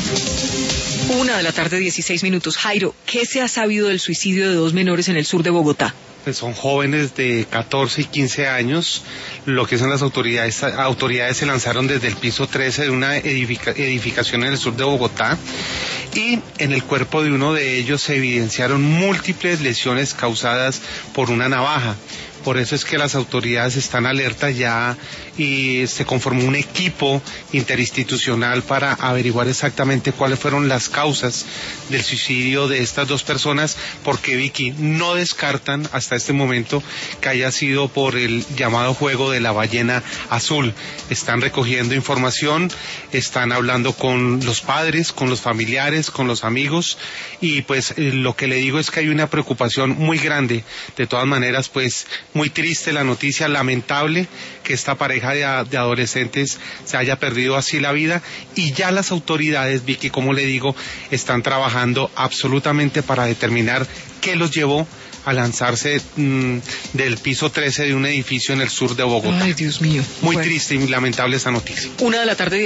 1:16 p.m. Jairo, ¿qué se ha sabido del suicidio de 2 menores en el sur de Bogotá? Pues son jóvenes de 14 y 15 años. Lo que son las autoridades se lanzaron desde el piso 13 de una edificación en el sur de Bogotá, y en el cuerpo de uno de ellos se evidenciaron múltiples lesiones causadas por una navaja. Por eso es que las autoridades están alertas ya y se conformó un equipo interinstitucional para averiguar exactamente cuáles fueron las causas del suicidio de estas 2 personas, porque Vicky, no descartan hasta este momento que haya sido por el llamado juego de la ballena azul. Están recogiendo información, están hablando con los padres, con los familiares, con los amigos, y pues lo que le digo es que hay una preocupación muy grande. De todas maneras, pues muy triste la noticia, lamentable que esta pareja de adolescentes se haya perdido así la vida, y ya las autoridades, Vicky, como le digo, están trabajando absolutamente para determinar qué los llevó a lanzarse del piso 13 de un edificio en el sur de Bogotá. Ay, Dios mío. Muy triste y lamentable esa noticia. 1:16 p.m.